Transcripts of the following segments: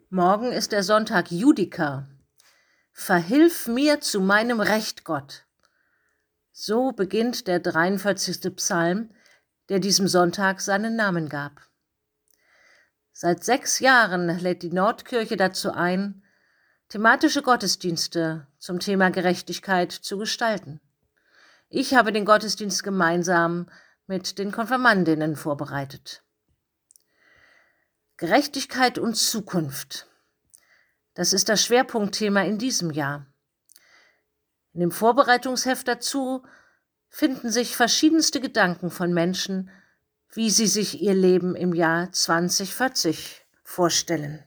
Morgen ist der Sonntag Judica. Verhilf mir zu meinem Recht, Gott. So beginnt der 43. Psalm, der diesem Sonntag seinen Namen gab. Seit 6 Jahren lädt die Nordkirche dazu ein, thematische Gottesdienste zum Thema Gerechtigkeit zu gestalten. Ich habe den Gottesdienst gemeinsam mit den Konfirmandinnen vorbereitet. Gerechtigkeit und Zukunft. Das ist das Schwerpunktthema in diesem Jahr. In dem Vorbereitungsheft dazu finden sich verschiedenste Gedanken von Menschen, wie sie sich ihr Leben im Jahr 2040 vorstellen.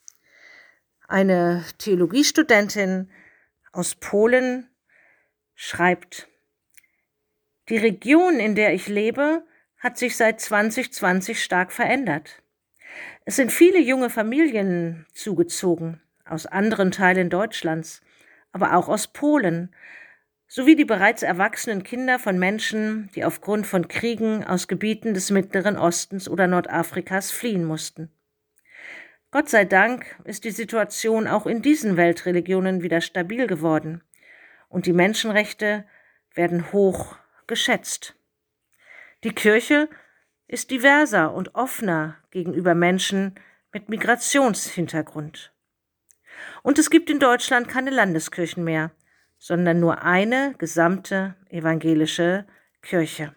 Eine Theologiestudentin aus Polen schreibt: Die Region, in der ich lebe, hat sich seit 2020 stark verändert. Es sind viele junge Familien zugezogen, aus anderen Teilen Deutschlands, aber auch aus Polen, sowie die bereits erwachsenen Kinder von Menschen, die aufgrund von Kriegen aus Gebieten des Mittleren Ostens oder Nordafrikas fliehen mussten. Gott sei Dank ist die Situation auch in diesen Weltreligionen wieder stabil geworden und die Menschenrechte werden hoch geschätzt. Die Kirche ist diverser und offener gegenüber Menschen mit Migrationshintergrund. Und es gibt in Deutschland keine Landeskirchen mehr, sondern nur eine gesamte evangelische Kirche.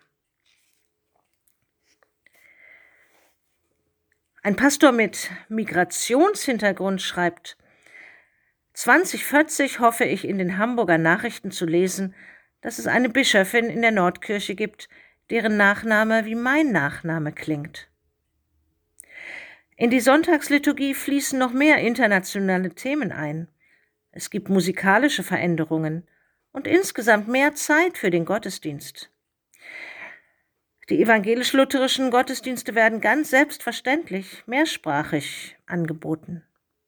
Ein Pastor mit Migrationshintergrund schreibt: 2040 hoffe ich in den Hamburger Nachrichten zu lesen, dass es eine Bischöfin in der Nordkirche gibt, deren Nachname wie mein Nachname klingt. In die Sonntagsliturgie fließen noch mehr internationale Themen ein. Es gibt musikalische Veränderungen und insgesamt mehr Zeit für den Gottesdienst. Die evangelisch-lutherischen Gottesdienste werden ganz selbstverständlich mehrsprachig angeboten.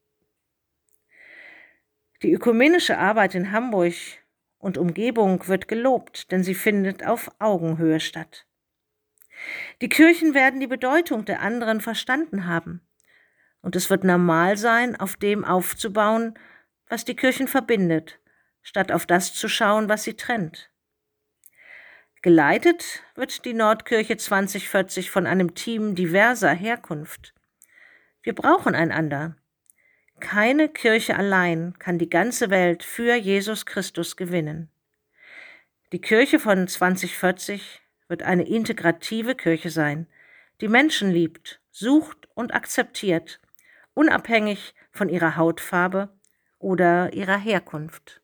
Die ökumenische Arbeit in Hamburg und Umgebung wird gelobt, denn sie findet auf Augenhöhe statt. Die Kirchen werden die Bedeutung der anderen verstanden haben. Und es wird normal sein, auf dem aufzubauen, was die Kirchen verbindet, statt auf das zu schauen, was sie trennt. Geleitet wird die Nordkirche 2040 von einem Team diverser Herkunft. Wir brauchen einander. Keine Kirche allein kann die ganze Welt für Jesus Christus gewinnen. Die Kirche von 2040 wird eine integrative Kirche sein, die Menschen liebt, sucht und akzeptiert, unabhängig von ihrer Hautfarbe oder ihrer Herkunft.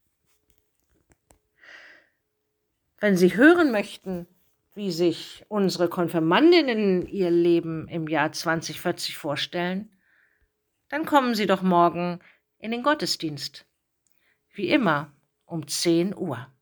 Wenn Sie hören möchten, wie sich unsere Konfirmandinnen ihr Leben im Jahr 2040 vorstellen, dann kommen Sie doch morgen in den Gottesdienst. Wie immer um 10 Uhr.